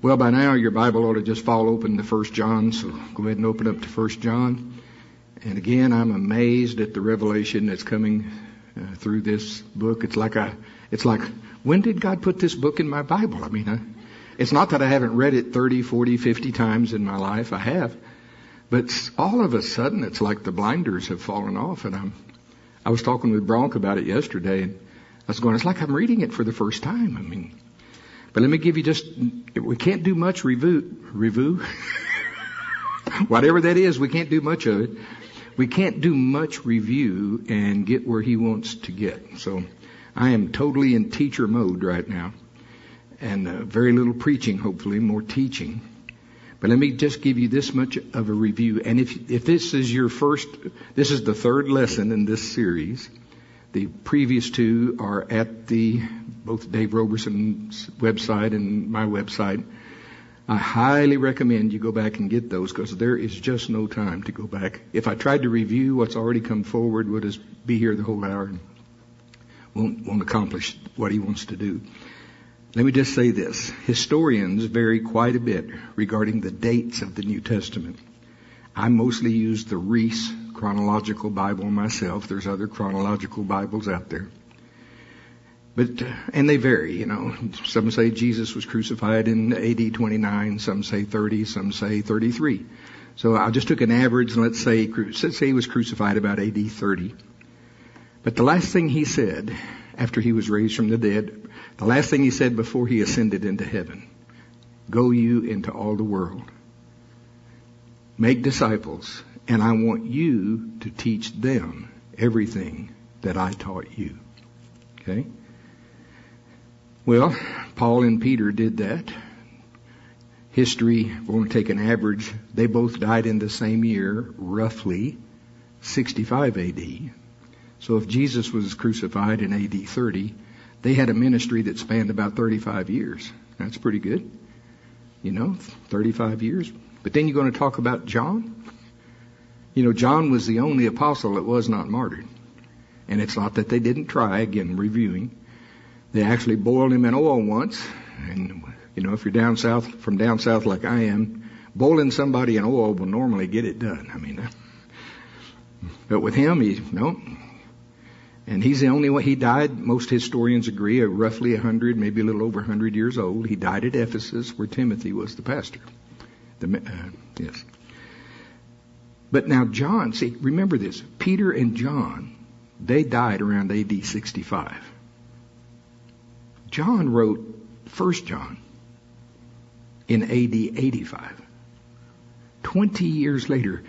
Well, by now your Bible ought to just fall open to 1 John, so go ahead and open up to 1 John. And again, I'm amazed at the revelation that's coming through this book. It's like, when did God put this book in my Bible? I mean, it's not that I haven't read it 30, 40, 50 times in my life. I have. But all of a sudden, it's like the blinders have fallen off. And I was talking with Bronk about it yesterday, and I was going, it's like I'm reading it for the first time. I mean, but let me give you we can't do much review. Whatever that is, we can't do much of it. We can't do much review and get where he wants to get. So I am totally in teacher mode right now. And very little preaching, hopefully, more teaching. But let me just give you this much of a review. And if this is this is the third lesson in this series. The previous two are at both Dave Roberson's website and my website. I highly recommend you go back and get those, because there is just no time to go back. If I tried to review what's already come forward, we'll just be here the whole hour and won't accomplish what he wants to do. Let me just say this. Historians vary quite a bit regarding the dates of the New Testament. I mostly use the Reese Chronological Bible myself. There's other chronological Bibles out there. And they vary, Some say Jesus was crucified in AD 29, some say 30, some say 33. So I just took an average, and let's say he was crucified about AD 30. But the last thing he said after he was raised from the dead, the last thing he said before he ascended into heaven, go you into all the world. Make disciples, and I want you to teach them everything that I taught you. Okay? Well, Paul and Peter did that. History, we're going to take an average. They both died in the same year, roughly 65 AD. So if Jesus was crucified in AD 30, they had a ministry that spanned about 35 years. That's pretty good. 35 years. But then you're going to talk about John. John was the only apostle that was not martyred. And it's not that they didn't try, again, reviewing. They actually boiled him in oil once. And, if you're from down south like I am, boiling somebody in oil will normally get it done. But with him, And he's the only one. He died, most historians agree, at roughly 100, maybe a little over 100 years old. He died at Ephesus, where Timothy was the pastor. Yes. But now John, remember this. Peter and John, they died around AD 65. John wrote 1 John in AD 85. 20 years later.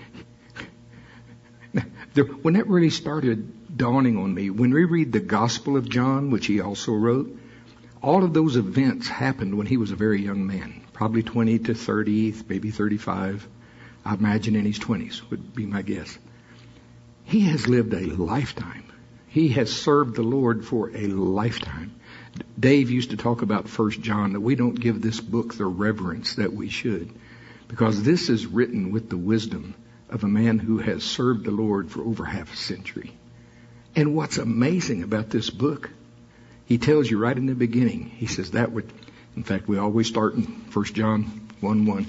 When that really started dawning on me, when we read the Gospel of John, which he also wrote, all of those events happened when he was a very young man, probably 20 to 30, maybe 35. I imagine in his 20s would be my guess. He has lived a lifetime. He has served the Lord for a lifetime. Dave used to talk about 1 John, that we don't give this book the reverence that we should, because this is written with the wisdom of a man who has served the Lord for over half a century. And what's amazing about this book, he tells you right in the beginning, he says in fact, we always start in 1 John 1:1.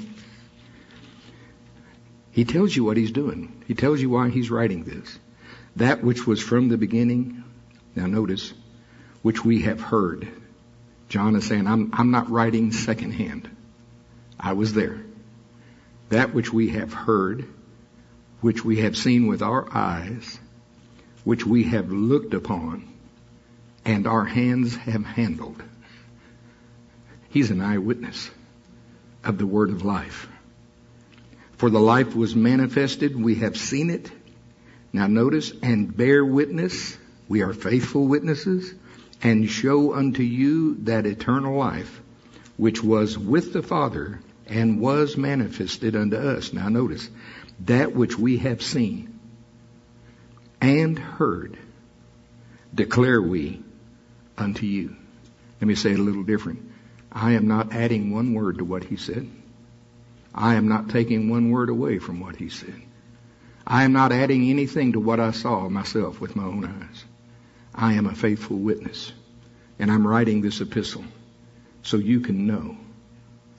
He tells you what he's doing. He tells you why he's writing this. That which was from the beginning, now notice, which we have heard. John is saying, I'm not writing secondhand. I was there. That which we have heard, which we have seen with our eyes, which we have looked upon, and our hands have handled. He's an eyewitness of the word of life. For the life was manifested, we have seen it. Now notice, and bear witness, we are faithful witnesses, and show unto you that eternal life, which was with the Father, and was manifested unto us. Now notice, that which we have seen and heard, declare we unto you. Let me say it a little different. I am not adding one word to what he said. I am not taking one word away from what he said. I am not adding anything to what I saw myself with my own eyes. I am a faithful witness. And I'm writing this epistle so you can know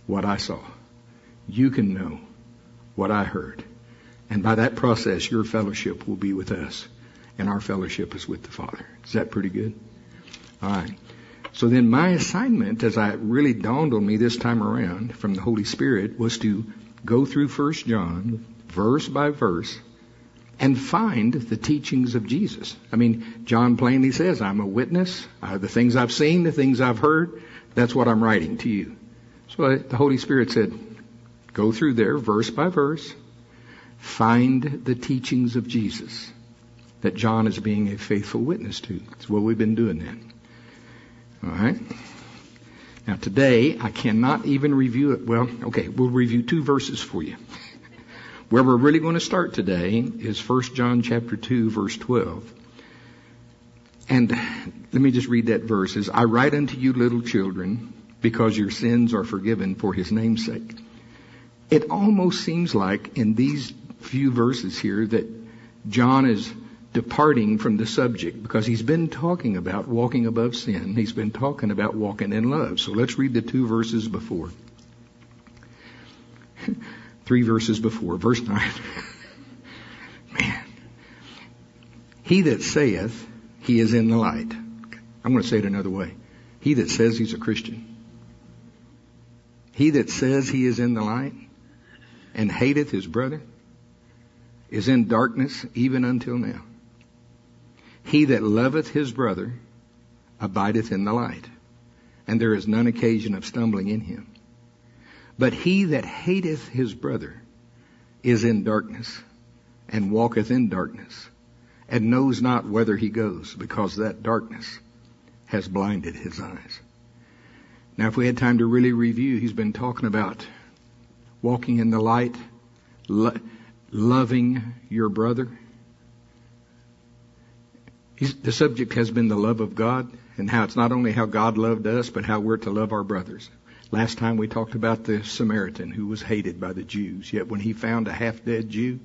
what I saw. You can know what I heard. And by that process, your fellowship will be with us. And our fellowship is with the Father. Is that pretty good? All right. So then my assignment, as it really dawned on me this time around from the Holy Spirit, was to go through 1 John, verse by verse, and find the teachings of Jesus. I mean, John plainly says, I'm a witness. The things I've seen, the things I've heard, that's what I'm writing to you. So the Holy Spirit said, go through there, verse by verse, find the teachings of Jesus that John is being a faithful witness to. That's what we've been doing then. All right. Now today, I cannot even review it. Well, okay, we'll review 2 verses for you. Where we're really going to start today is 1 John chapter 2, verse 12. And let me just read that verse. I write unto you, little children, because your sins are forgiven for his name's sake. It almost seems like in these few verses here that John is departing from the subject, because he's been talking about walking above sin. He's been talking about walking in love. So let's read the 2 verses before. 3 verses before. Verse 9. Man. He that saith he is in the light. I'm going to say it another way. He that says he's a Christian. He that says he is in the light and hateth his brother is in darkness even until now. He that loveth his brother abideth in the light, and there is none occasion of stumbling in him. But he that hateth his brother is in darkness, and walketh in darkness, and knows not whither he goes, because that darkness has blinded his eyes. Now, if we had time to really review, he's been talking about walking in the light, loving your brother. The subject has been the love of God, and how it's not only how God loved us, but how we're to love our brothers. Last time we talked about the Samaritan who was hated by the Jews, yet when he found a half-dead Jew,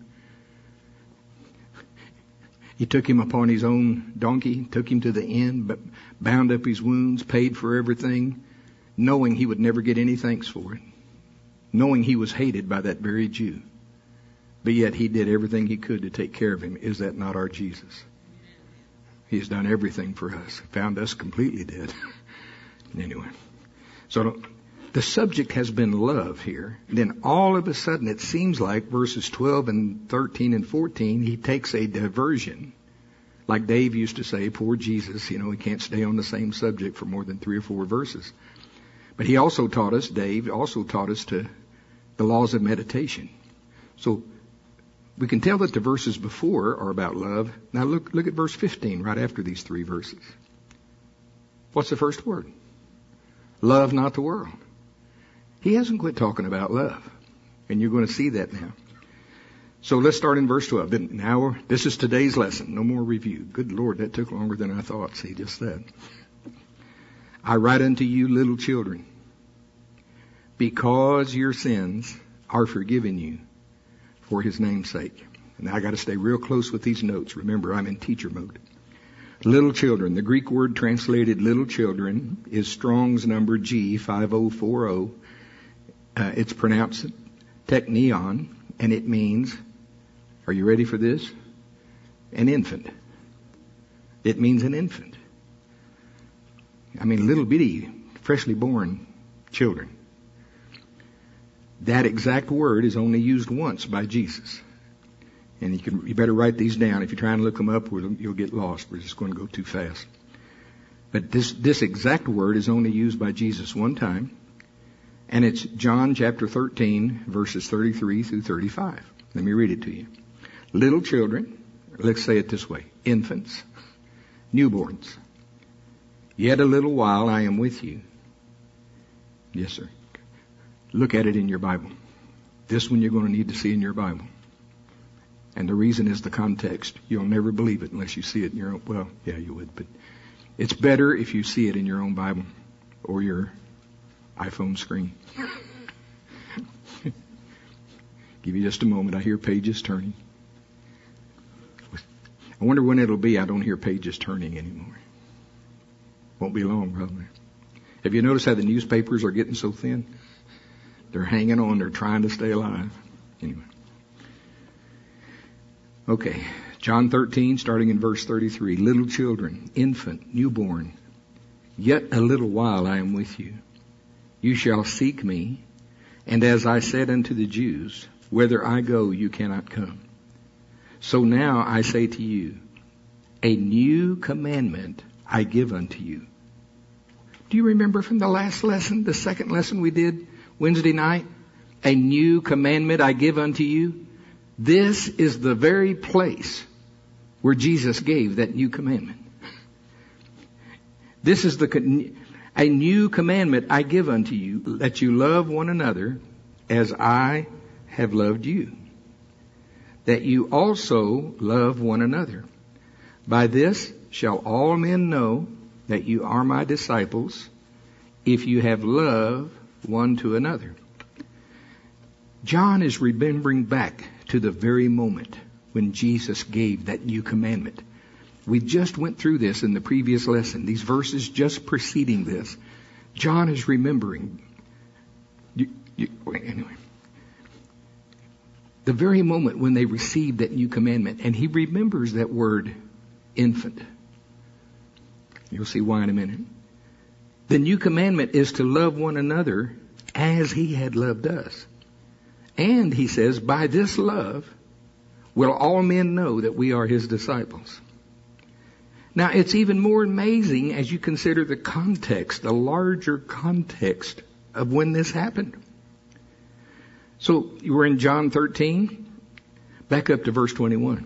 he took him upon his own donkey, took him to the inn, but bound up his wounds, paid for everything, knowing he would never get any thanks for it, knowing he was hated by that very Jew. But yet he did everything he could to take care of him. Is that not our Jesus? He has done everything for us. Found us completely dead. Anyway. So the subject has been love here. And then all of a sudden it seems like verses 12 and 13 and 14, he takes a diversion. Like Dave used to say, poor Jesus, he can't stay on the same subject for more than 3 or 4 verses. But he also taught us, Dave also taught us to the laws of meditation. So we can tell that the verses before are about love. Now look at verse 15 right after these 3 verses. What's the first word? Love not the world. He hasn't quit talking about love. And you're going to see that now. So let's start in verse 12. Now, this is today's lesson. No more review. Good Lord, that took longer than I thought. See, just that. I write unto you, little children, because your sins are forgiven you for his name's sake. And I got to stay real close with these notes. Remember, I'm in teacher mode. Little children. The Greek word translated little children is Strong's number G5040. It's pronounced teknion, and it means, are you ready for this? An infant. It means an infant. I mean, little bitty, freshly born children. That exact word is only used once by Jesus. And you better write these down. If you're trying to look them up, you'll get lost. We're just going to go too fast. But this exact word is only used by Jesus one time. And it's John chapter 13, verses 33 through 35. Let me read it to you. Little children, let's say it this way, infants, newborns. Yet a little while I am with you. Yes, sir. Look at it in your Bible. This one you're going to need to see in your Bible. And the reason is the context. You'll never believe it unless you see it in your own. Well, yeah, you would. But it's better if you see it in your own Bible or your iPhone screen. Give you just a moment. I hear pages turning. I wonder when it'll be I don't hear pages turning anymore. Won't be long, probably. Have you noticed how the newspapers are getting so thin? They're hanging on. They're trying to stay alive. Anyway. Okay. John 13, starting in verse 33. Little children, infant, newborn, yet a little while I am with you. You shall seek me. And as I said unto the Jews, whither I go, you cannot come. So now I say to you, a new commandment I give unto you. Do you remember from the last lesson, the second lesson we did Wednesday night? A new commandment I give unto you. This is the very place where Jesus gave that new commandment. This is a new commandment I give unto you, that you love one another as I have loved you, that you also love one another. By this shall all men know that you are my disciples, if you have love one to another. John is remembering back to the very moment when Jesus gave that new commandment. We just went through this in the previous lesson. These verses just preceding this. John is remembering. Anyway. The very moment when they received that new commandment. And he remembers that word, infant. You'll see why in a minute. The new commandment is to love one another as he had loved us. And he says, by this love will all men know that we are his disciples. Now, it's even more amazing as you consider the context, the larger context of when this happened. So, you were in John 13, back up to verse 21.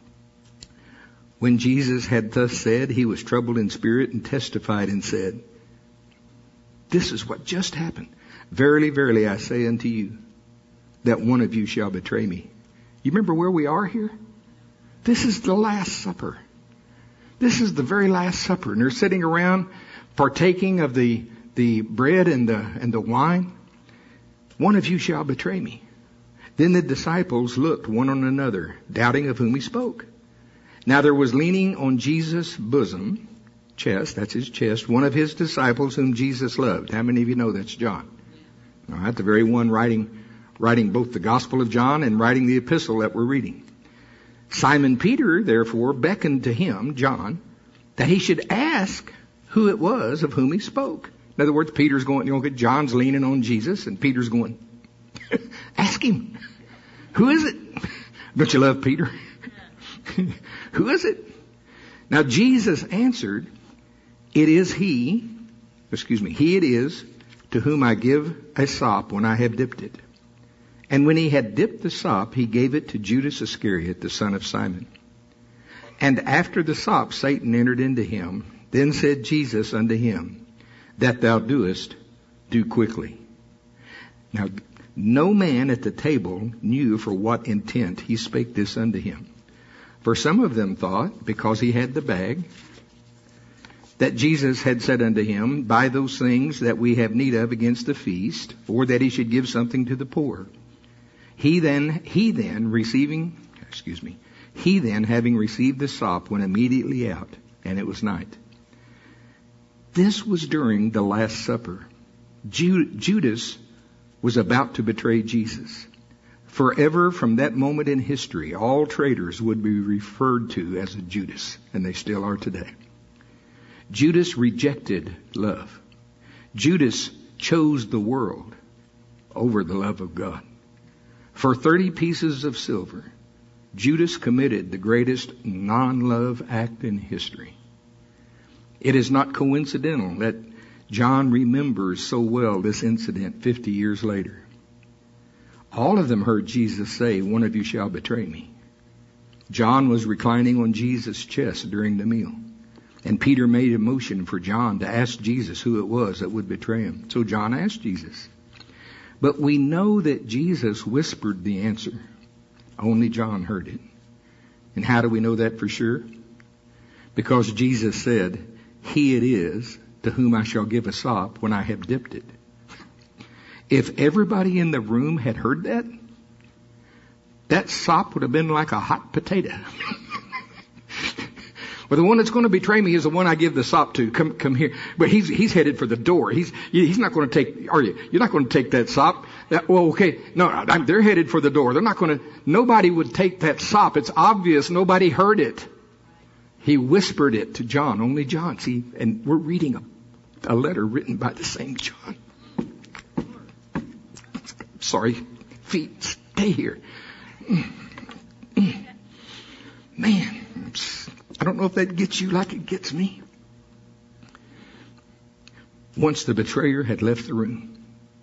When Jesus had thus said, he was troubled in spirit and testified and said, this is what just happened. Verily, verily, I say unto you, that one of you shall betray me. You remember where we are here? This is the Last Supper. This is the very Last Supper. And they're sitting around partaking of the bread and the wine. One of you shall betray me. Then the disciples looked one on another, doubting of whom he spoke. Now there was leaning on Jesus' bosom, chest, that's his chest, one of his disciples whom Jesus loved. How many of you know that's John? All right, the very one writing both the Gospel of John and writing the epistle that we're reading. Simon Peter, therefore, beckoned to him, John, that he should ask who it was of whom he spoke. In other words, Peter's going, John's leaning on Jesus, and Peter's going, ask him. Who is it? Don't you love Peter? Who is it? Now Jesus answered, he it is to whom I give a sop when I have dipped it. And when he had dipped the sop, he gave it to Judas Iscariot, the son of Simon. And after the sop, Satan entered into him. Then said Jesus unto him, that thou doest, do quickly. Now, no man at the table knew for what intent he spake this unto him. For some of them thought, because he had the bag, that Jesus had said unto him, buy those things that we have need of against the feast, or that he should give something to the poor. He then having received the sop, went immediately out, and it was night. This was during the Last Supper. Judas was about to betray Jesus. Forever from that moment in history, all traitors would be referred to as a Judas, and they still are today. Judas rejected love. Judas chose the world over the love of God. For 30 pieces of silver, Judas committed the greatest non-love act in history. It is not coincidental that John remembers so well this incident 50 years later. All of them heard Jesus say, one of you shall betray me. John was reclining on Jesus' chest during the meal. And Peter made a motion for John to ask Jesus who it was that would betray him. So John asked Jesus. But we know that Jesus whispered the answer. Only John heard it. And how do we know that for sure? Because Jesus said, he it is to whom I shall give a sop when I have dipped it. If everybody in the room had heard that, that sop would have been like a hot potato. Well, the one that's going to betray me is the one I give the sop to. Come here. But he's headed for the door. He's not going to take, are you? You're not going to take that sop. Well, okay. No, they're headed for the door. They're not going to, nobody would take that sop. It's obvious. Nobody heard it. He whispered it to John, only John. See, and we're reading a letter written by the same John. Sorry, feet, stay here. Man, I don't know if that gets you like it gets me. Once the betrayer had left the room,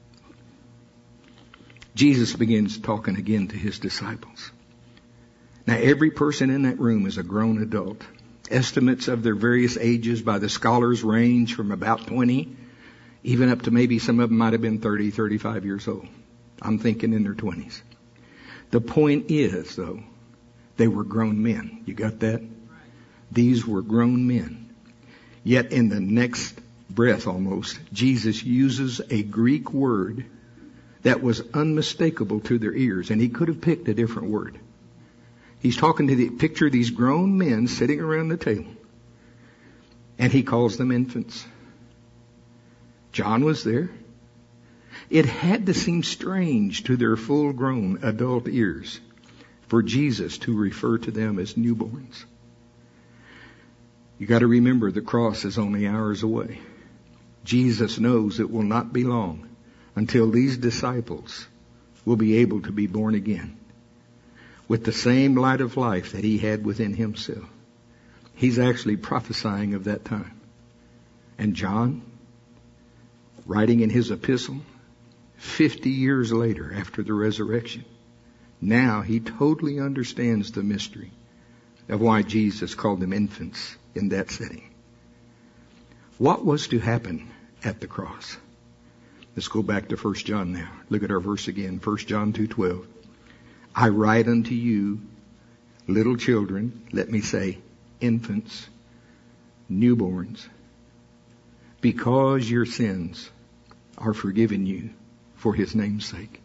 Jesus begins talking again to his disciples. Now, every person in that room is a grown adult. Estimates of their various ages by the scholars range from about 20, even up to maybe some of them might have been 30, 35 years old. I'm thinking in their 20s. The point is, though, they were grown men. You got that? These were grown men. Yet in the next breath almost, Jesus uses a Greek word that was unmistakable to their ears, and he could have picked a different word. He's talking to picture these grown men sitting around the table, and he calls them infants. John was there. It had to seem strange to their full-grown adult ears for Jesus to refer to them as newborns. You got to remember the cross is only hours away. Jesus knows it will not be long until these disciples will be able to be born again with the same light of life that he had within himself. He's actually prophesying of that time. And John, writing in his epistle, 50 years later after the resurrection, now he totally understands the mystery of why Jesus called them infants in that setting. What was to happen at the cross? Let's go back to 1 John now. Look at our verse again, 1 John 2:12. I write unto you, little children, let me say, infants, newborns, because your sins are forgiven you for his name's sake.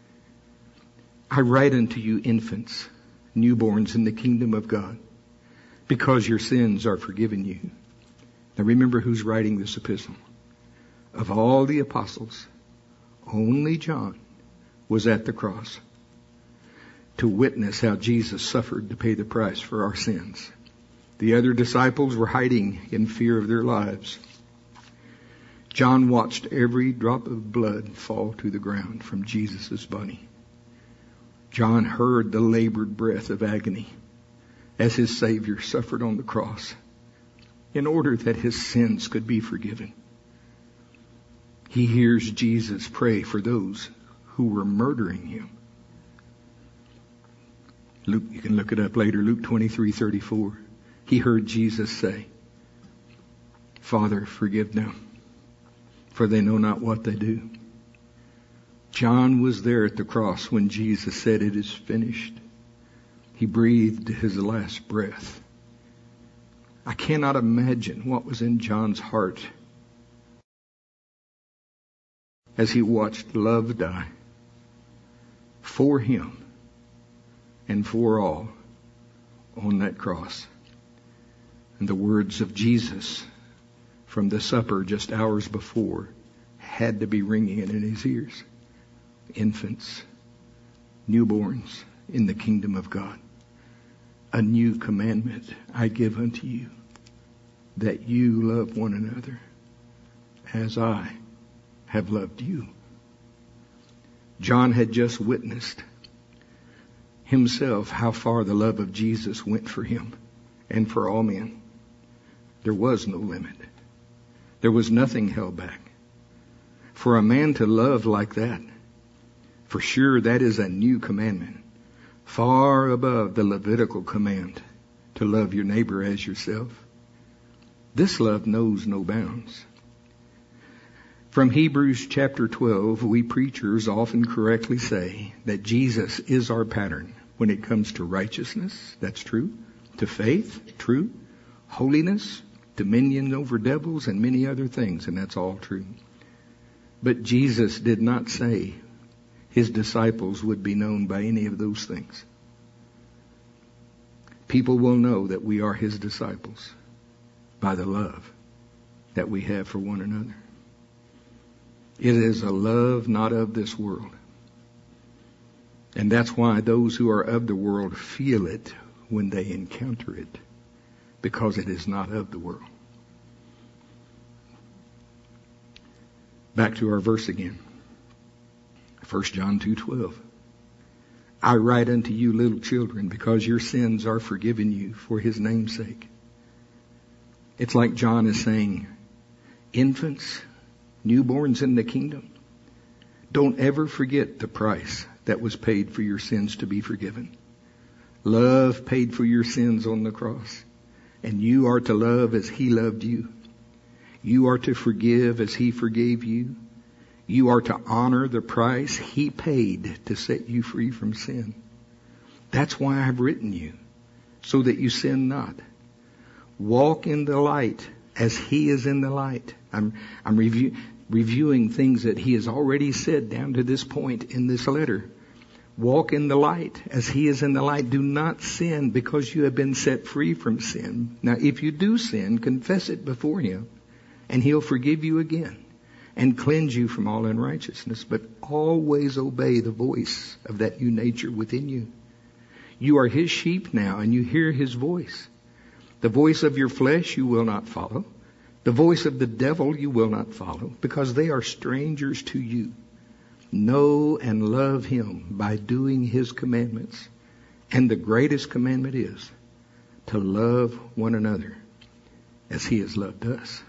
I write unto you, infants, newborns in the kingdom of God, because your sins are forgiven you. Now remember who's writing this epistle. Of all the apostles, only John was at the cross to witness how Jesus suffered to pay the price for our sins. The other disciples were hiding in fear of their lives. John watched every drop of blood fall to the ground from Jesus' body. John heard the labored breath of agony as his Savior suffered on the cross in order that his sins could be forgiven. He hears Jesus pray for those who were murdering him. Luke, you can look it up later, Luke 23:34. He heard Jesus say, Father, forgive them, for they know not what they do. John was there at the cross when Jesus said, it is finished. He breathed his last breath. I cannot imagine what was in John's heart as he watched love die for him and for all on that cross. And the words of Jesus from the supper just hours before had to be ringing in his ears. Infants, newborns in the kingdom of God. A new commandment I give unto you, that you love one another as I have loved you. John had just witnessed himself how far the love of Jesus went for him and for all men. There was no limit. There was nothing held back. For a man to love like that, for sure that is a new commandment, far above the Levitical command to love your neighbor as yourself. This love knows no bounds. From Hebrews chapter 12, we preachers often correctly say that Jesus is our pattern when it comes to righteousness. That's true. To faith, true. Holiness, dominion over devils, and many other things, and that's all true. But Jesus did not say his disciples would be known by any of those things. People will know that we are his disciples by the love that we have for one another. It is a love not of this world. And that's why those who are of the world feel it when they encounter it, because it is not of the world. Back to our verse again. 1 John 2:12. I write unto you, little children, because your sins are forgiven you for his name's sake. It's like John is saying, infants, newborns in the kingdom, don't ever forget the price that was paid for your sins to be forgiven. Love paid for your sins on the cross. And you are to love as he loved you. You are to forgive as he forgave you. You are to honor the price he paid to set you free from sin. That's why I've written you, so that you sin not. Walk in the light as he is in the light. I'm reviewing things that he has already said down to this point in this letter. Walk in the light as he is in the light. Do not sin because you have been set free from sin. Now, if you do sin, confess it before him, and he'll forgive you again and cleanse you from all unrighteousness. But always obey the voice of that new nature within you. You are his sheep now, and you hear his voice. The voice of your flesh you will not follow. The voice of the devil you will not follow, because they are strangers to you. Know and love him by doing his commandments. And the greatest commandment is to love one another as he has loved us.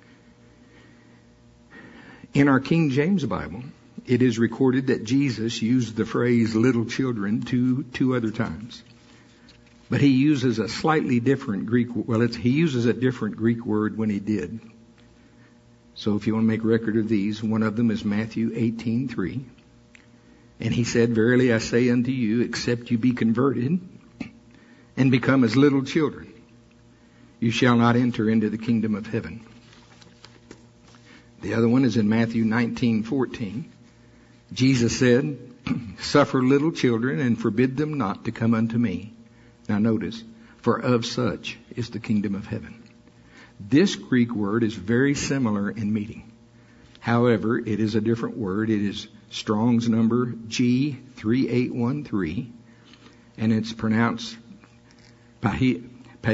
In our King James Bible, it is recorded that Jesus used the phrase little children two other times. But he uses a slightly different Greek, he uses a different Greek word when he did. So if you want to make record of these, one of them is Matthew 18:3. And he said, verily I say unto you, except you be converted and become as little children, you shall not enter into the kingdom of heaven. The other one is in Matthew 19:14. Jesus said, suffer little children and forbid them not to come unto me. Now notice, for of such is the kingdom of heaven. This Greek word is very similar in meaning. However, it is a different word. It is Strong's number G3813, and it's pronounced paidion,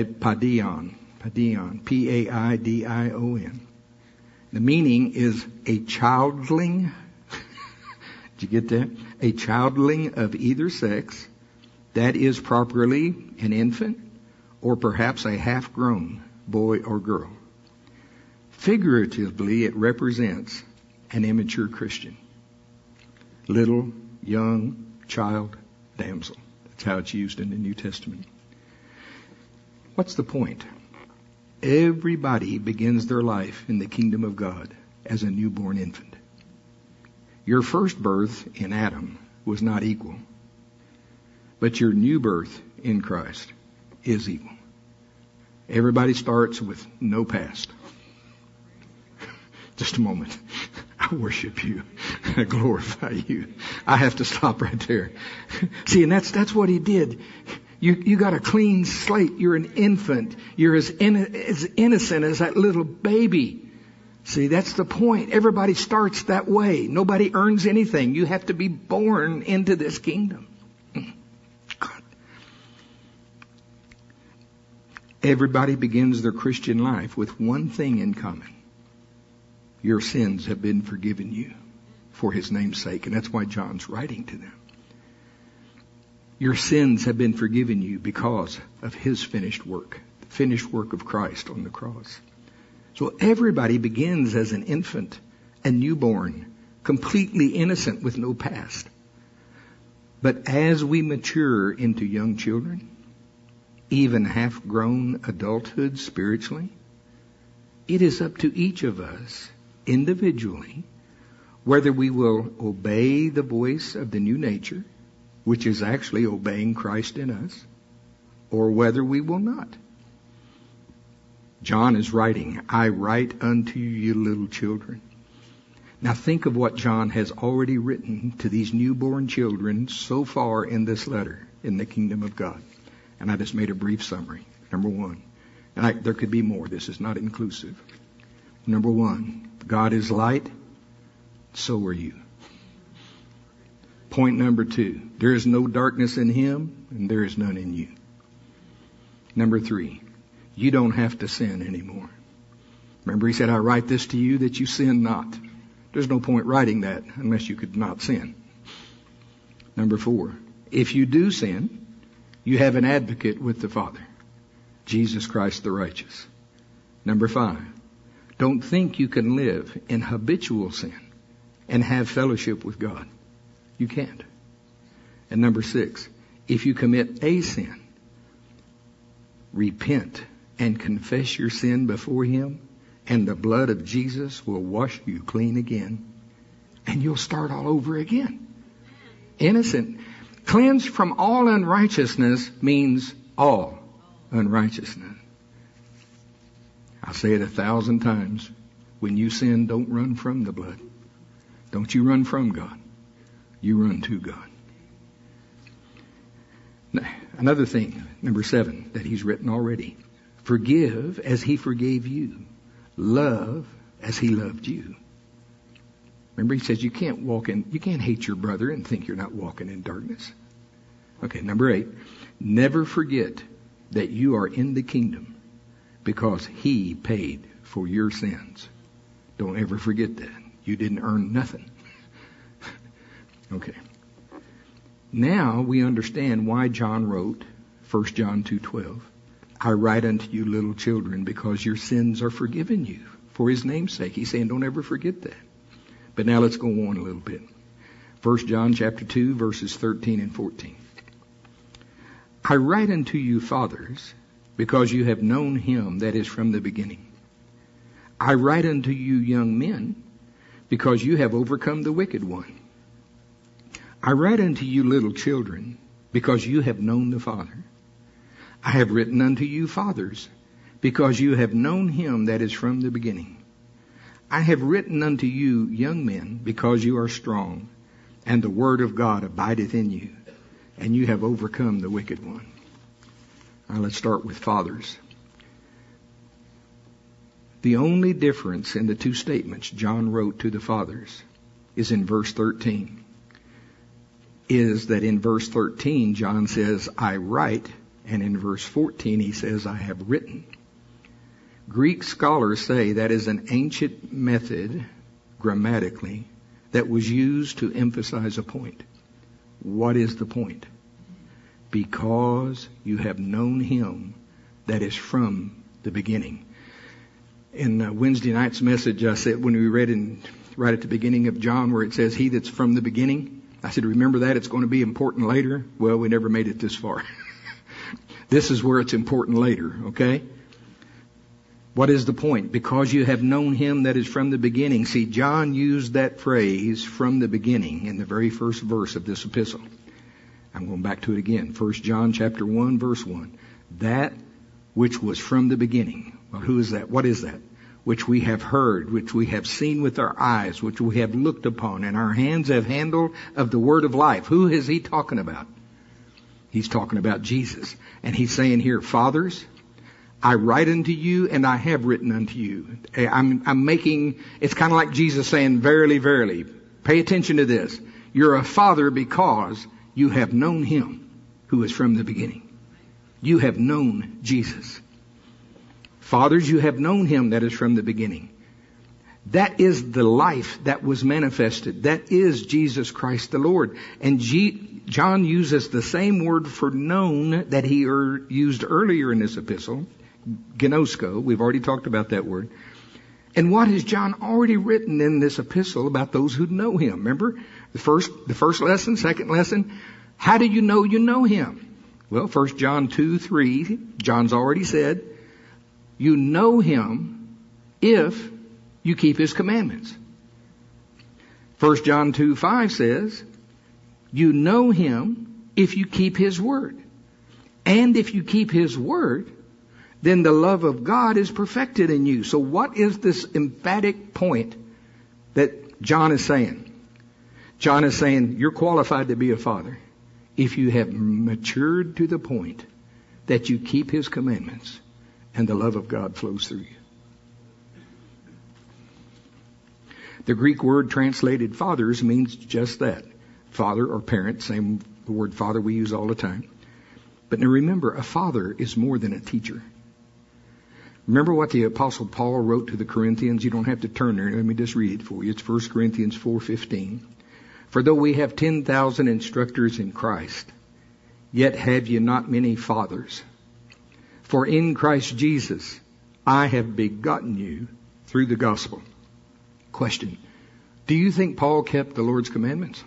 P-A-I-D-I-O-N. The meaning is a childling, did you get that? A childling of either sex, that is properly an infant, or perhaps a half-grown boy or girl. Figuratively, it represents an immature Christian. Little, young, child, damsel. That's how it's used in the New Testament. What's the point? Everybody begins their life in the kingdom of God as a newborn infant. Your first birth in Adam was not equal, but your new birth in Christ is equal. Everybody starts with no past. Just a moment. I worship you. I glorify you. I have to stop right there. See, and that's what he did. You got a clean slate. You're an infant. You're as innocent as that little baby. See, that's the point. Everybody starts that way. Nobody earns anything. You have to be born into this kingdom. God. Everybody begins their Christian life with one thing in common. Your sins have been forgiven you for his name's sake. And that's why John's writing to them. Your sins have been forgiven you because of his finished work, the finished work of Christ on the cross. So everybody begins as an infant, a newborn, completely innocent with no past. But as we mature into young children, even half-grown adulthood spiritually, it is up to each of us individually whether we will obey the voice of the new nature, which is actually obeying Christ in us, or whether we will not. John is writing, I write unto you little children. Now think of what John has already written to these newborn children so far in this letter in the kingdom of God. And I just made a brief summary. Number one. And there could be more. This is not inclusive. Number one, God is light. So are you. Point number two, there is no darkness in him, and there is none in you. Number three, you don't have to sin anymore. Remember, he said, I write this to you that you sin not. There's no point writing that unless you could not sin. Number four, if you do sin, you have an advocate with the Father, Jesus Christ the righteous. Number five, don't think you can live in habitual sin and have fellowship with God. You can't. And number six, if you commit a sin, repent and confess your sin before him, and the blood of Jesus will wash you clean again, and you'll start all over again. Innocent. Cleansed from all unrighteousness means all unrighteousness. I'll say it 1,000 times. When you sin, don't run from the blood. Don't you run from God. You run to God. Another thing, number 7, that he's written already. Forgive as he forgave you. Love as he loved you. Remember, he says you can't hate your brother and think you're not walking in darkness. Okay, number 8. Never forget that you are in the kingdom because he paid for your sins. Don't ever forget that. You didn't earn nothing. Okay. Now we understand why John wrote 1 John 2:12. I write unto you, little children, because your sins are forgiven you for his name's sake. He's saying don't ever forget that. But now let's go on a little bit. 1 John chapter 2, verses 13 and 14. I write unto you, fathers, because you have known him that is from the beginning. I write unto you, young men, because you have overcome the wicked one. I write unto you, little children, because you have known the Father. I have written unto you, fathers, because you have known him that is from the beginning. I have written unto you, young men, because you are strong, and the word of God abideth in you, and you have overcome the wicked one. Now let's start with fathers. The only difference in the two statements John wrote to the fathers is in verse 13. Is that in verse 13, John says, I write, and in verse 14, he says, I have written. Greek scholars say that is an ancient method, grammatically, that was used to emphasize a point. What is the point? Because you have known him that is from the beginning. In Wednesday night's message, I said, when we read right at the beginning of John where it says, he that's from the beginning, I said, remember that? It's going to be important later. Well, we never made it this far. This is where it's important later, okay? What is the point? Because you have known him that is from the beginning. See, John used that phrase from the beginning in the very first verse of this epistle. I'm going back to it again. 1 John chapter 1, verse 1. That which was from the beginning. Well, who is that? What is that? Which we have heard, which we have seen with our eyes, which we have looked upon, and our hands have handled of the word of life. Who is he talking about? He's talking about Jesus. And he's saying here, fathers, I write unto you, and I have written unto you. It's kind of like Jesus saying, verily, verily. Pay attention to this. You're a father because you have known him who is from the beginning. You have known Jesus. Fathers, you have known him that is from the beginning. That is the life that was manifested. That is Jesus Christ the Lord. And John uses the same word for known that he used earlier in this epistle, gnosko. We've already talked about that word. And what has John already written in this epistle about those who know him? Remember the first lesson, second lesson. How do you know him? Well, 1 John 2:3, John's already said, you know him if you keep his commandments. 1 John 2:5 says, you know him if you keep his word. And if you keep his word, then the love of God is perfected in you. So what is this emphatic point that John is saying? John is saying, you're qualified to be a father if you have matured to the point that you keep His commandments, and the love of God flows through you. The Greek word translated fathers means just that. Father or parent, same the word father we use all the time. But now remember, a father is more than a teacher. Remember what the Apostle Paul wrote to the Corinthians? You don't have to turn there. Let me just read it for you. It's 1 Corinthians 4:15. For though we have 10,000 instructors in Christ, yet have ye not many fathers. For in Christ Jesus I have begotten you through the gospel. Question. Do you think Paul kept the Lord's commandments?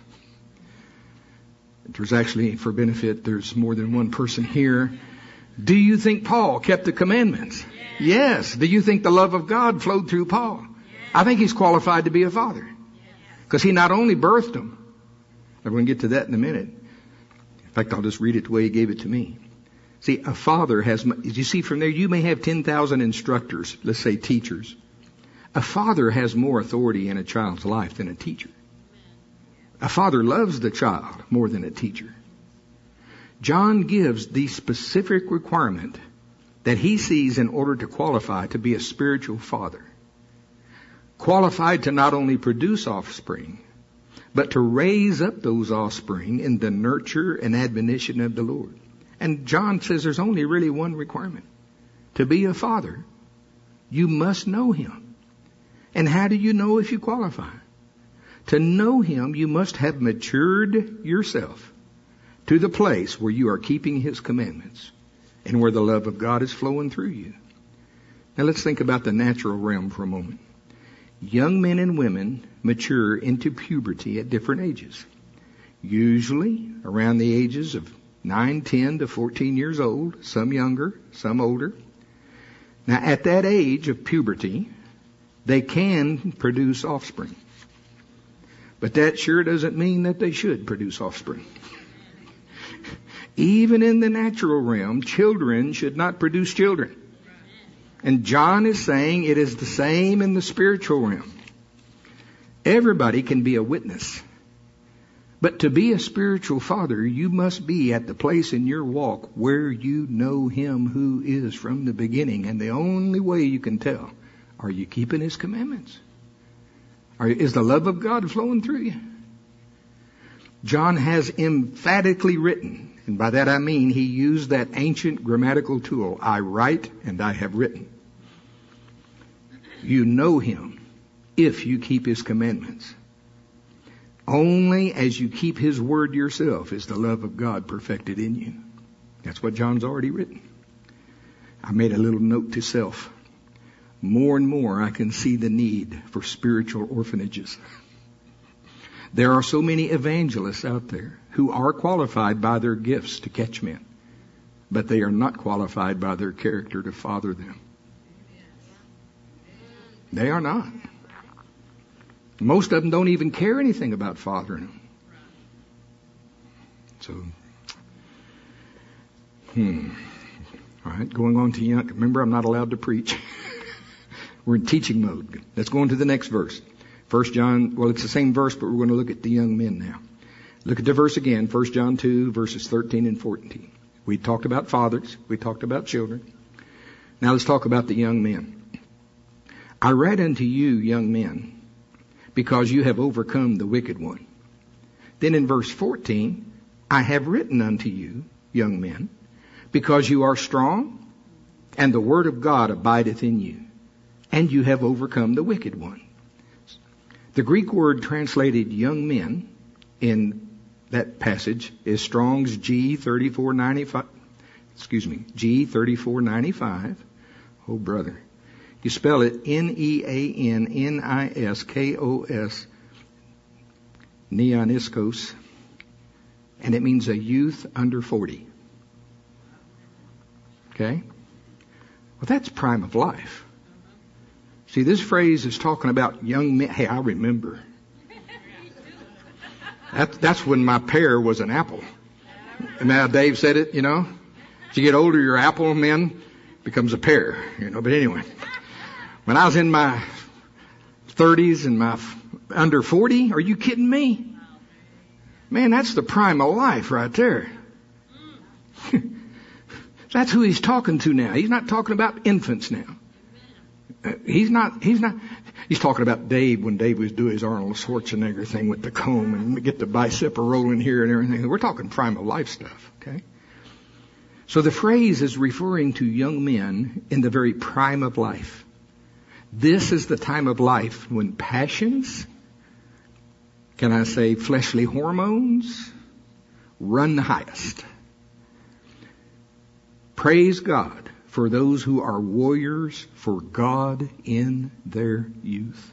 There's actually, for benefit, there's more than one person here. Do you think Paul kept the commandments? Yes. Do you think the love of God flowed through Paul? I think he's qualified to be a father. Because he not only birthed them. I'm going to get to that in a minute. In fact, I'll just read it the way he gave it to me. See, a father has, as you see from there, you may have 10,000 instructors, let's say teachers. A father has more authority in a child's life than a teacher. A father loves the child more than a teacher. John gives the specific requirement that he sees in order to qualify to be a spiritual father. Qualified to not only produce offspring, but to raise up those offspring in the nurture and admonition of the Lord. And John says there's only really one requirement. To be a father, you must know Him. And how do you know if you qualify? To know Him, you must have matured yourself to the place where you are keeping His commandments and where the love of God is flowing through you. Now let's think about the natural realm for a moment. Young men and women mature into puberty at different ages. Usually around the ages of 9, 10 to 14 years old, some younger, some older. Now at that age of puberty, they can produce offspring. But that sure doesn't mean that they should produce offspring. Even in the natural realm, children should not produce children. And John is saying it is the same in the spiritual realm. Everybody can be a witness. But to be a spiritual father, you must be at the place in your walk where you know Him who is from the beginning. And the only way you can tell, are you keeping His commandments? Is the love of God flowing through you? John has emphatically written, and by that I mean he used that ancient grammatical tool, I write and I have written. You know Him if you keep His commandments. Only as you keep His word yourself is the love of God perfected in you. That's what John's already written. I made a little note to self. More and more I can see the need for spiritual orphanages. There are so many evangelists out there who are qualified by their gifts to catch men, but they are not qualified by their character to father them. They are not. Most of them don't even care anything about fathering them. So, all right, going on to young. Remember, I'm not allowed to preach. We're in teaching mode. Let's go on to the next verse. 1 John, well, it's the same verse, but we're going to look at the young men now. Look at the verse again, 1 John 2, verses 13 and 14. We talked about fathers. We talked about children. Now let's talk about the young men. I write unto you, young men, because you have overcome the wicked one. Then in verse 14, I have written unto you, young men, because you are strong, and the word of God abideth in you, and you have overcome the wicked one. The Greek word translated young men in that passage is Strong's G3495. G3495. Oh, brother. You spell it Neaniskos, Neaniskos, and it means a youth under 40. Okay? Well, that's prime of life. See, this phrase is talking about young men. Hey, I remember. That's when my pear was an apple. And now Dave said it, you know. As you get older, your apple, man, becomes a pear, you know. But anyway, when I was in my 30s and my under 40, are you kidding me? Man, that's the prime of life right there. That's who he's talking to now. He's not talking about infants now. He's talking about Dave when Dave was doing his Arnold Schwarzenegger thing with the comb and get the bicep rolling here and everything. We're talking prime of life stuff, okay? So the phrase is referring to young men in the very prime of life. This is the time of life when passions, can I say fleshly hormones, run highest. Praise God for those who are warriors for God in their youth.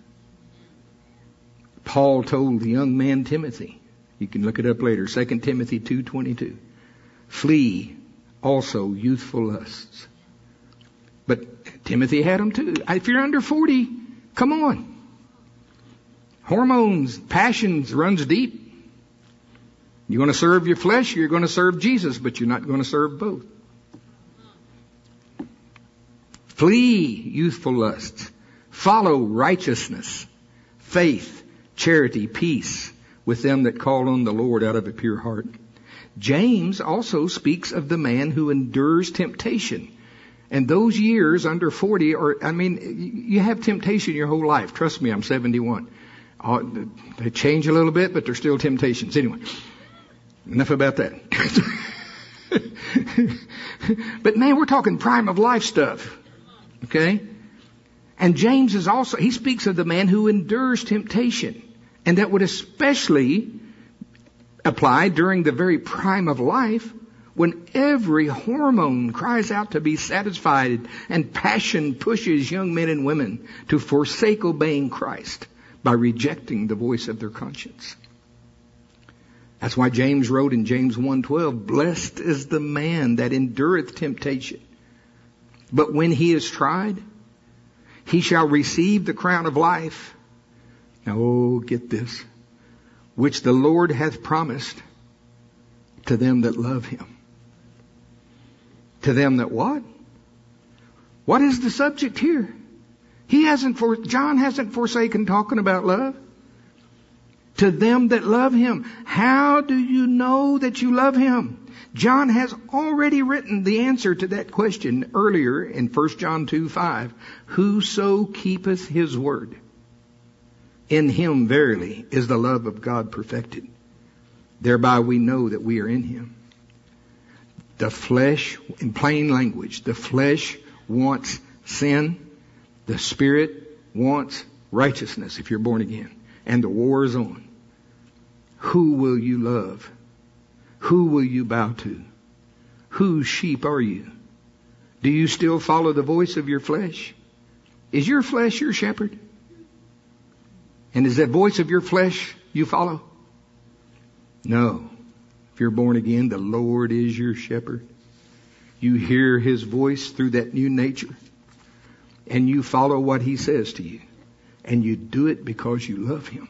Paul told the young man Timothy, you can look it up later, 2 Timothy 2:22, flee also youthful lusts. But Timothy had them too. If you're under 40, come on. Hormones, passions runs deep. You want to serve your flesh, you're going to serve Jesus, but you're not going to serve both. Flee youthful lusts. Follow righteousness, faith, charity, peace with them that call on the Lord out of a pure heart. James also speaks of the man who endures temptation. And those years under 40 you have temptation your whole life. Trust me, I'm 71. They change a little bit, but they're still temptations. Anyway, enough about that. But man, we're talking prime of life stuff. Okay? And James is also, he speaks of the man who endures temptation. And that would especially apply during the very prime of life when every hormone cries out to be satisfied and passion pushes young men and women to forsake obeying Christ by rejecting the voice of their conscience. That's why James wrote in James 1:12, blessed is the man that endureth temptation. But when he is tried, he shall receive the crown of life. Now, get this. Which the Lord hath promised to them that love him. To them that what? What is the subject here? John hasn't forsaken talking about love. To them that love him. How do you know that you love him? John has already written the answer to that question earlier in 1 John 2:5. Whoso keepeth his word, in him verily is the love of God perfected. Thereby we know that we are in him. The flesh, in plain language, the flesh wants sin. The Spirit wants righteousness if you're born again. And the war is on. Who will you love? Who will you bow to? Whose sheep are you? Do you still follow the voice of your flesh? Is your flesh your shepherd? And is that voice of your flesh you follow? No. If you're born again, the Lord is your shepherd. You hear his voice through that new nature. And you follow what he says to you. And you do it because you love him.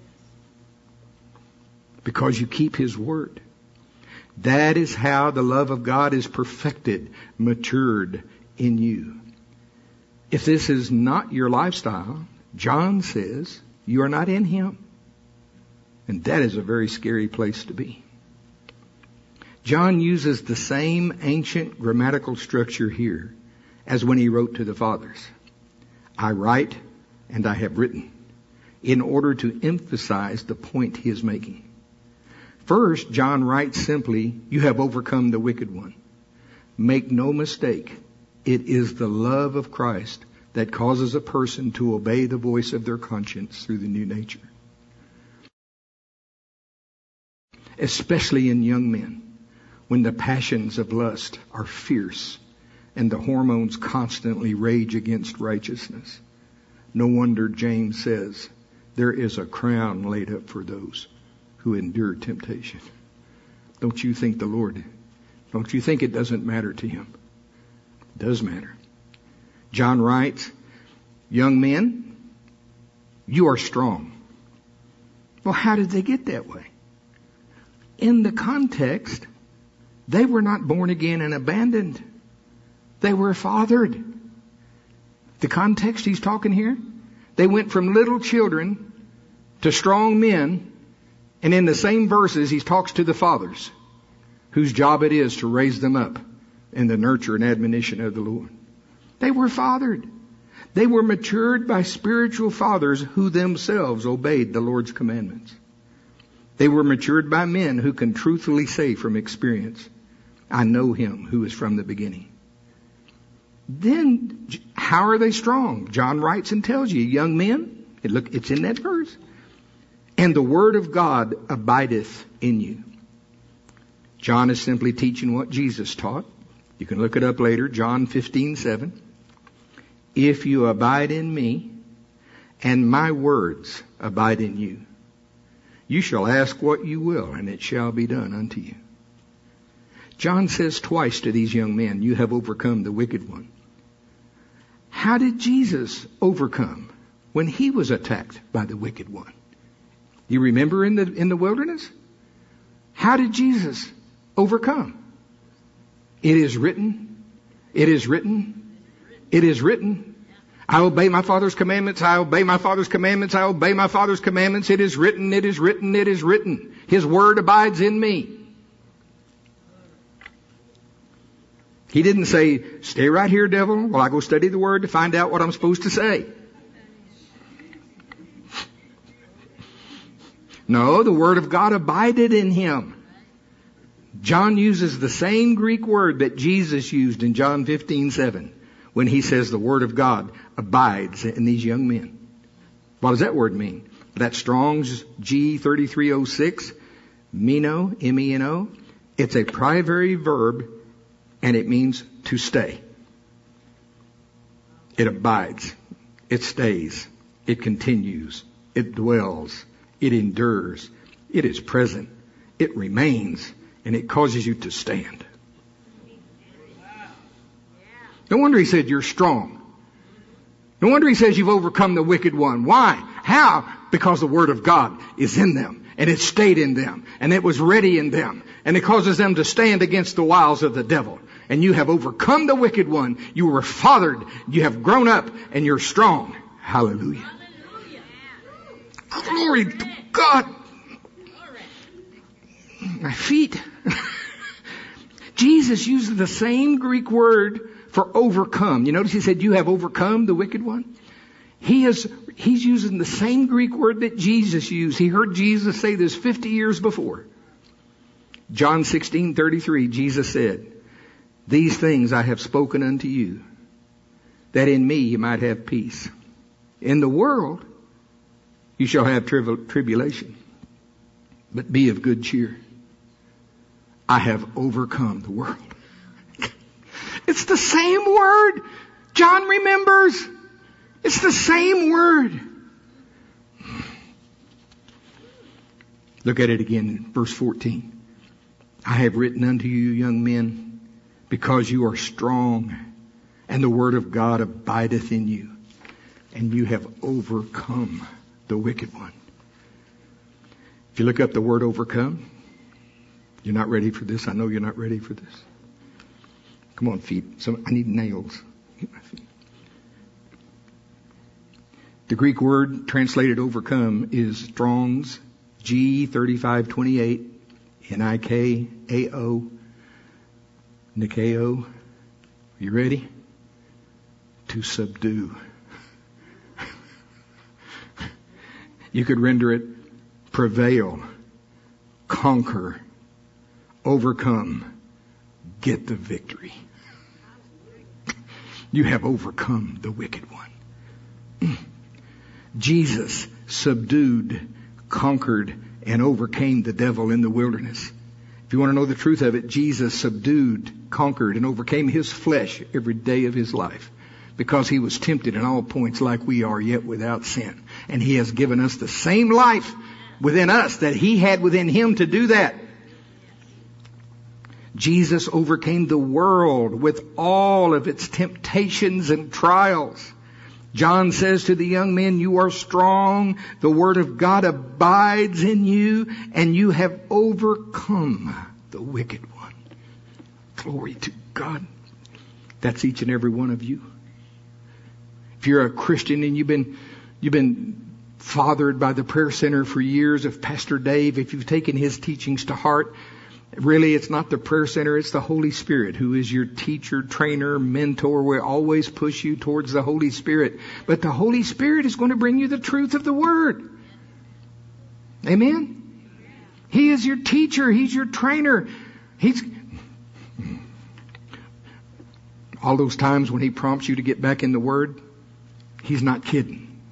Because you keep his word. That is how the love of God is perfected, matured in you. If this is not your lifestyle, John says you are not in him. And that is a very scary place to be. John uses the same ancient grammatical structure here as when he wrote to the fathers. I write and I have written, in order to emphasize the point he is making. First, John writes simply, you have overcome the wicked one. Make no mistake, it is the love of Christ that causes a person to obey the voice of their conscience through the new nature. Especially in young men, when the passions of lust are fierce and the hormones constantly rage against righteousness. No wonder James says, there is a crown laid up for those who endure temptation. Don't you think don't you think it doesn't matter to him? It does matter. John writes, young men, you are strong. Well, how did they get that way? In the context, they were not born again and abandoned. They were fathered. The context he's talking here, they went from little children to strong men. And in the same verses, he talks to the fathers, whose job it is to raise them up in the nurture and admonition of the Lord. They were fathered. They were matured by spiritual fathers who themselves obeyed the Lord's commandments. They were matured by men who can truthfully say from experience, I know him who is from the beginning. Then, how are they strong? John writes and tells you, young men, it's in that verse. And the word of God abideth in you. John is simply teaching what Jesus taught. You can look it up later, John 15:7. If you abide in me, and my words abide in you, you shall ask what you will, and it shall be done unto you. John says twice to these young men, you have overcome the wicked one. How did Jesus overcome when he was attacked by the wicked one? You remember in the wilderness? How did Jesus overcome? It is written. It is written. It is written. I obey my Father's commandments. I obey my Father's commandments. I obey my Father's commandments. It is written. It is written. It is written. His word abides in me. He didn't say, stay right here, devil, while I go study the word to find out what I'm supposed to say. No, the word of God abided in him. John uses the same Greek word that Jesus used in John 15:7 when he says the word of God abides in these young men. What does that word mean? That's Strong's G3306, meno, M-E-N-O. It's a primary verb and it means to stay. It abides. It stays. It continues. It dwells. It endures. It is present. It remains. And it causes you to stand. No wonder he said you're strong. No wonder he says you've overcome the wicked one. Why? How? Because the word of God is in them. And it stayed in them. And it was ready in them. And it causes them to stand against the wiles of the devil. And you have overcome the wicked one. You were fathered. You have grown up. And you're strong. Hallelujah. Glory to God. My feet. Jesus uses the same Greek word for overcome. You notice he said, you have overcome the wicked one? He's using the same Greek word that Jesus used. He heard Jesus say this 50 years before. John 16:33, Jesus said, these things I have spoken unto you, that in me you might have peace. In the world you shall have tribulation, but be of good cheer. I have overcome the world. It's the same word. John remembers. It's the same word. Look at it again in verse 14. I have written unto you, young men, because you are strong, and the word of God abideth in you, and you have overcome the wicked one. If you look up the word overcome, you're not ready for this. I know you're not ready for this. Come on, feet. I need nails. Get my feet. The Greek word translated overcome is Strong's G3528, Nikao, Nikao. You ready? To subdue. You could render it prevail, conquer, overcome, get the victory. You have overcome the wicked one. Jesus subdued, conquered, and overcame the devil in the wilderness. If you want to know the truth of it, Jesus subdued, conquered, and overcame his flesh every day of his life, because he was tempted in all points like we are, yet without sin. And he has given us the same life within us that he had within him to do that. Jesus overcame the world with all of its temptations and trials. John says to the young men, you are strong, the word of God abides in you, and you have overcome the wicked one. Glory to God. That's each and every one of you. If you're a Christian and you've been fathered by the prayer center for years of Pastor Dave, if you've taken his teachings to heart, Really, it's not the prayer center, it's the Holy Spirit who is your teacher, trainer, mentor. We always push you towards the Holy Spirit. But the Holy Spirit is going to bring you the truth of the Word. Amen? He is your teacher. He's your trainer. All those times when He prompts you to get back in the Word, He's not kidding.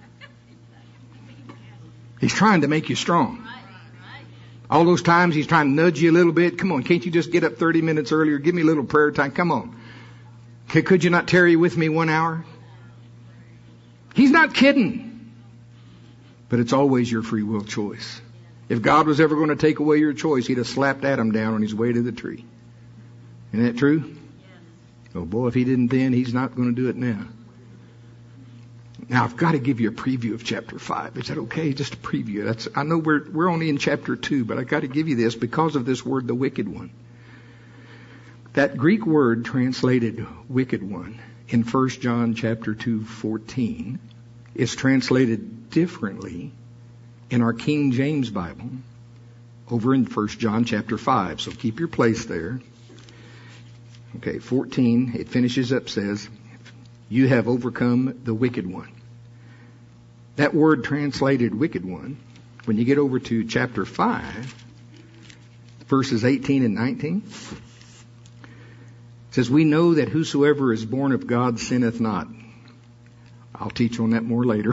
He's trying to make you strong. All those times He's trying to nudge you a little bit. Come on, can't you just get up 30 minutes earlier? Give me a little prayer time. Come on. Could you not tarry with me 1 hour? He's not kidding. But it's always your free will choice. If God was ever going to take away your choice, He'd have slapped Adam down on his way to the tree. Isn't that true? Oh boy, if He didn't then, He's not going to do it now. Now, I've got to give you a preview of chapter 5. Is that okay? Just a preview. I know we're only in chapter 2, but I've got to give you this because of this word, the wicked one. That Greek word translated wicked one in 1 John chapter 2:14 is translated differently in our King James Bible over in 1 John chapter 5. So keep your place there. Okay, 14, it finishes up, says, you have overcome the wicked one. That word translated wicked one, when you get over to chapter 5, verses 18 and 19, it says, we know that whosoever is born of God sinneth not. I'll teach on that more later.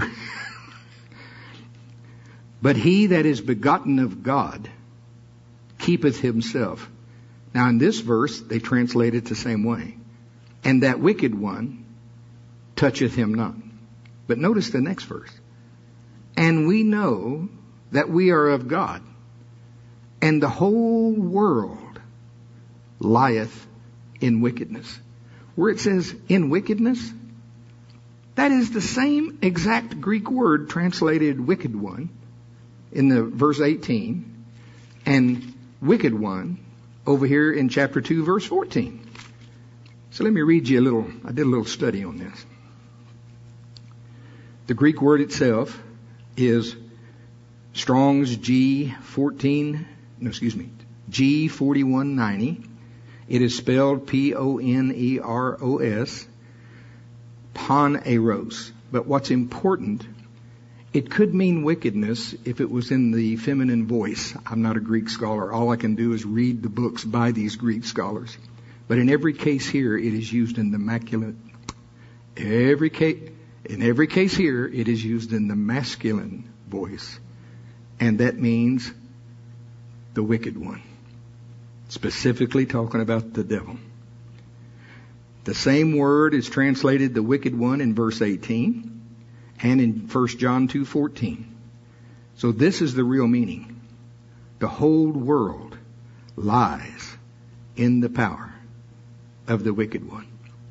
But he that is begotten of God keepeth himself. Now in this verse, they translate it the same way. And that wicked one toucheth him not. But notice the next verse. And we know that we are of God, and the whole world lieth in wickedness. Where it says in wickedness, that is the same exact Greek word translated wicked one in the verse 18 and wicked one over here in chapter 2 verse 14. So let me read you I did a little study on this. The Greek word itself is Strong's G4190. It is spelled Poneros, Poneros. But what's important, it could mean wickedness if it was in the feminine voice. I'm not a Greek scholar. All I can do is read the books by these Greek scholars. But in every case here, it is used in the masculine. In every case here, it is used in the masculine voice. And that means the wicked one. Specifically talking about the devil. The same word is translated the wicked one in verse 18 and in 1 John 2:14. So this is the real meaning. The whole world lies in the power of the wicked one.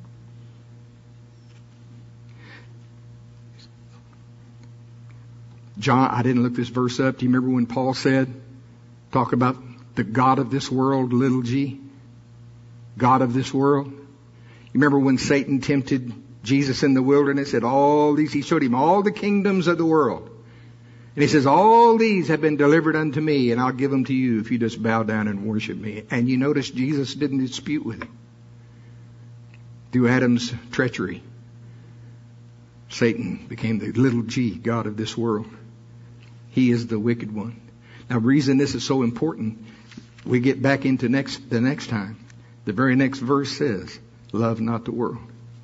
John, I didn't look this verse up. Do you remember when Paul said, talk about the God of this world, little g? God of this world. You remember when Satan tempted Jesus in the wilderness? He showed him all the kingdoms of the world. And he says, all these have been delivered unto me, and I'll give them to you if you just bow down and worship me. And you notice Jesus didn't dispute with him. Through Adam's treachery, Satan became the little g, God of this world. He is the wicked one. Now, the reason this is so important, we get back into the next time. The very next verse says, love not the world.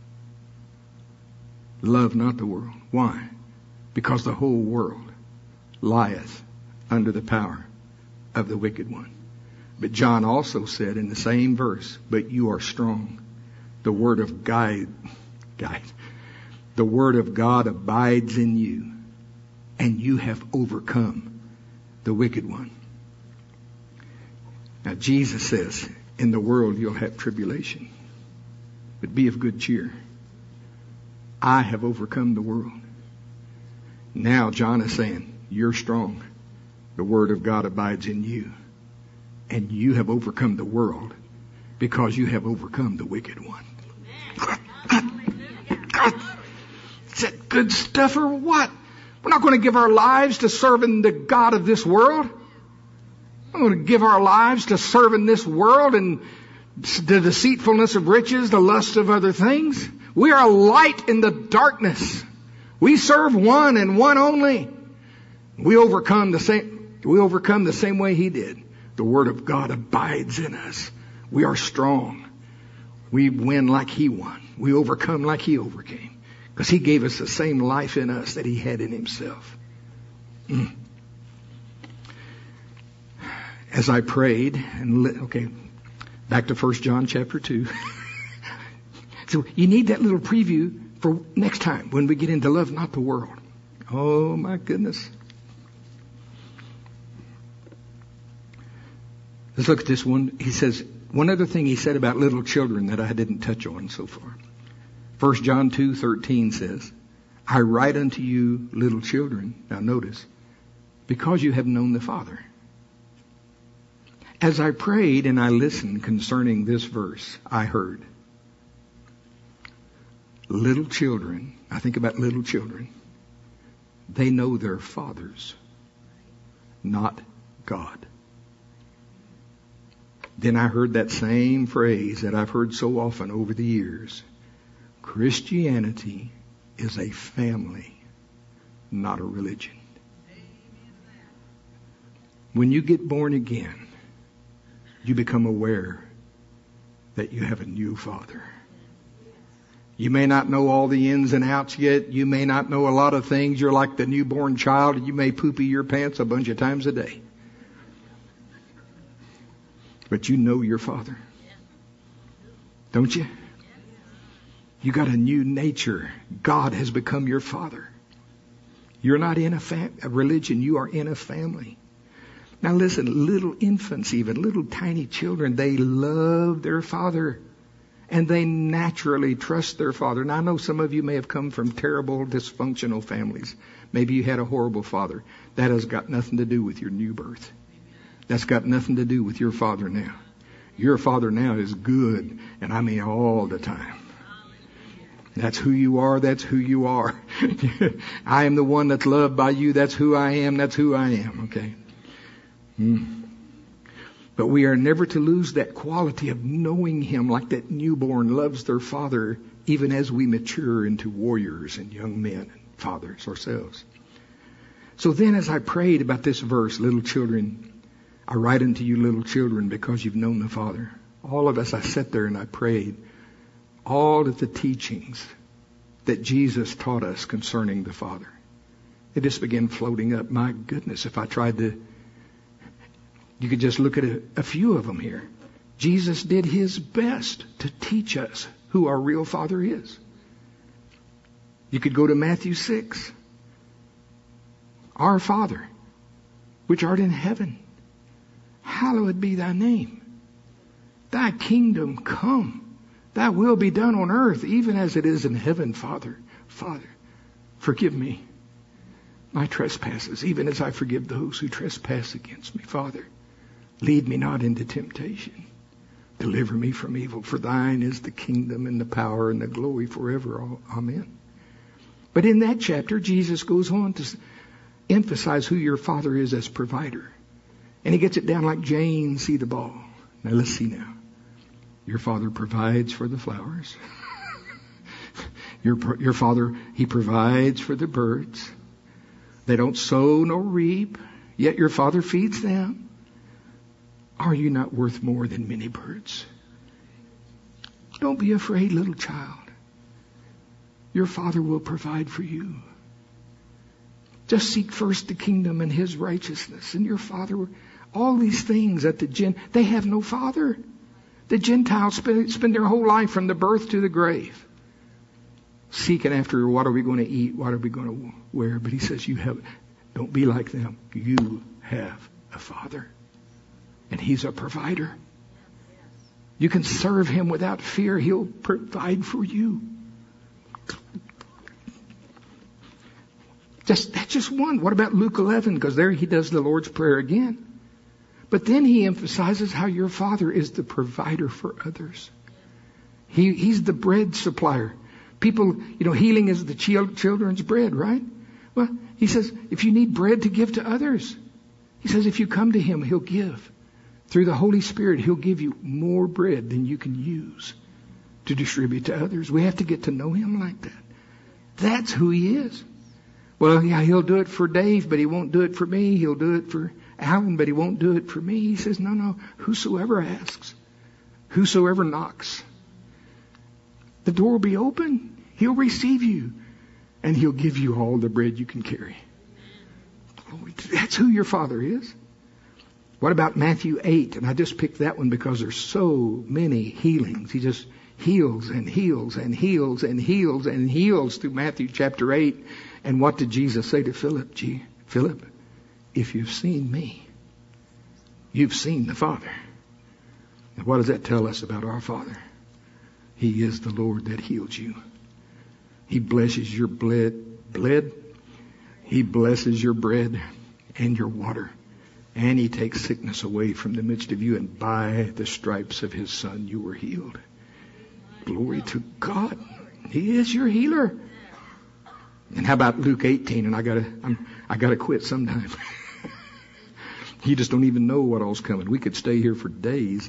Love not the world. Why? Because the whole world lieth under the power of the wicked one. But John also said in the same verse, but you are strong. The word of God abides in you, and you have overcome the wicked one. Now Jesus says, in the world you'll have tribulation, but be of good cheer. I have overcome the world. Now John is saying, you're strong. The word of God abides in you, and you have overcome the world because you have overcome the wicked one. Is that good stuff or what? We're not going to give our lives to serving the God of this world. I'm going to give our lives to serving this world and the deceitfulness of riches, the lust of other things. We are a light in the darkness. We serve one and one only. We overcome the same way He did. The Word of God abides in us. We are strong. We win like He won. We overcome like He overcame. Because He gave us the same life in us that He had in Himself. As I prayed, back to 1 John chapter 2. So you need that little preview for next time when we get into love, not the world. Oh my goodness. Let's look at this one. He says, one other thing He said about little children that I didn't touch on so far. 1 John 2:13 says, I write unto you little children. Now notice, because you have known the Father. As I prayed and I listened concerning this verse, I heard, little children, I think about little children, they know their fathers, not God. Then I heard that same phrase that I've heard so often over the years. Christianity is a family, not a religion. When you get born again, you become aware that you have a new Father. You may not know all the ins and outs yet. You may not know a lot of things. You're like the newborn child, and you may poopy your pants a bunch of times a day. But you know your Father. Don't you? You got a new nature. God has become your Father. You're not in a religion. You are in a family. Now listen, little infants, even little tiny children, they love their father and they naturally trust their father. Now I know some of you may have come from terrible, dysfunctional families. Maybe you had a horrible father. That has got nothing to do with your new birth. That's got nothing to do with your father now. Your father now is good, and I mean all the time. That's who you are. That's who you are. I am the one that's loved by you. That's who I am. That's who I am. Okay. But we are never to lose that quality of knowing Him like that newborn loves their father, even as we mature into warriors and young men and fathers ourselves. So then as I prayed about this verse, little children, I write unto you little children because you've known the Father. All of us, I sat there and I prayed. All of the teachings that Jesus taught us concerning the Father. It just began floating up. My goodness, if I tried to, you could just look at a few of them here. Jesus did His best to teach us who our real Father is. You could go to Matthew 6. Our Father, which art in heaven, hallowed be thy name. Thy kingdom come. Thy will be done on earth, even as it is in heaven, Father. Father, forgive me my trespasses, even as I forgive those who trespass against me. Father, lead me not into temptation. Deliver me from evil. For thine is the kingdom and the power and the glory forever. Amen. But in that chapter, Jesus goes on to emphasize who your Father is as provider. And He gets it down like Jane see the ball. Now let's see now. Your Father provides for the flowers. Your Father, He provides for the birds. They don't sow nor reap, yet your Father feeds them. Are you not worth more than many birds? Don't be afraid, little child. Your Father will provide for you. Just seek first the kingdom and His righteousness. And your Father, all these things that they have no Father. The Gentiles spend their whole life from the birth to the grave seeking after what are we going to eat, what are we going to wear. But He says, don't be like them. You have a Father. And He's a provider. You can serve Him without fear. He'll provide for you. That's just one. What about Luke 11? Because there He does the Lord's Prayer again. But then He emphasizes how your Father is the provider for others. He's the bread supplier. People, healing is the children's bread, right? Well, He says, if you need bread to give to others, He says if you come to Him, He'll give. Through the Holy Spirit, He'll give you more bread than you can use to distribute to others. We have to get to know Him like that. That's who He is. Well, yeah, He'll do it for Dave, but He won't do it for me. He'll do it for Alan, but He won't do it for me. He says, no, whosoever asks, whosoever knocks, the door will be open. He'll receive you, and He'll give you all the bread you can carry. That's who your Father is. What about Matthew 8? And I just picked that one because there's so many healings. He just heals and heals and heals and heals and heals through Matthew chapter 8. And what did Jesus say to Philip? Philip, if you've seen me, you've seen the Father. And what does that tell us about our Father? He is the Lord that heals you. He blesses your blood. He blesses your bread and your water. And He takes sickness away from the midst of you. And by the stripes of His Son, you were healed. Glory to God. He is your healer. And how about Luke 18? And I gotta quit sometime. You just don't even know what all's coming. We could stay here for days.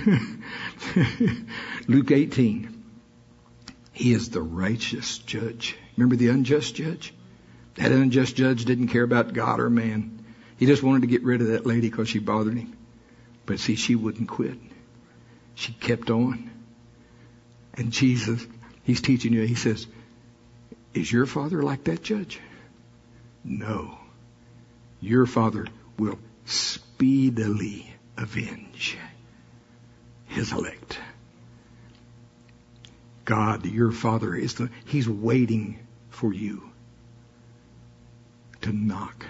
Luke 18. He is the righteous judge. Remember the unjust judge? That unjust judge didn't care about God or man. He just wanted to get rid of that lady because she bothered him. But see, she wouldn't quit. She kept on. And Jesus, He's teaching you, He says, is your Father like that judge? No. Your Father will speedily avenge His elect. God, your Father, He's waiting for you to knock,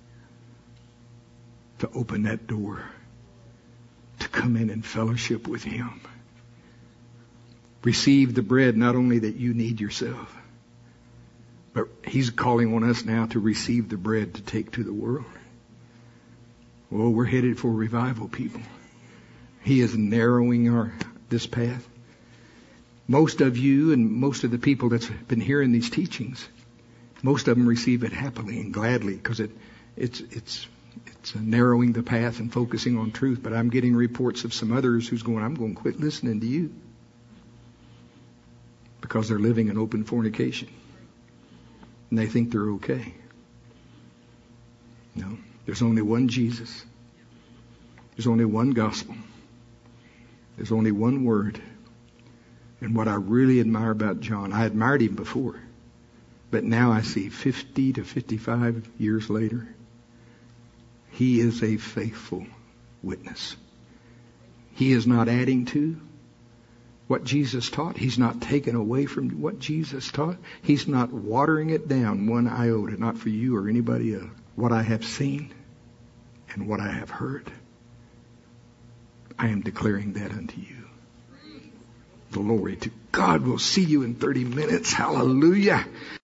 to open that door, to come in and fellowship with Him. Receive the bread not only that you need yourself, but He's calling on us now to receive the bread to take to the world. Well, we're headed for revival, people. He is narrowing this path. Most of you and most of the people that's been hearing these teachings, most of them receive it happily and gladly because it's narrowing the path and focusing on truth. But I'm getting reports of some others who's going, I'm going to quit listening to you because they're living in open fornication. And they think they're okay. No, there's only one Jesus. There's only one gospel. There's only one word. And what I really admire about John, I admired him before, but now I see 50 to 55 years later, he is a faithful witness. He is not adding to what Jesus taught. He's not taking away from what Jesus taught. He's not watering it down one iota, not for you or anybody else. What I have seen and what I have heard, I am declaring that unto you. Glory to God. We'll see you in 30 minutes. Hallelujah.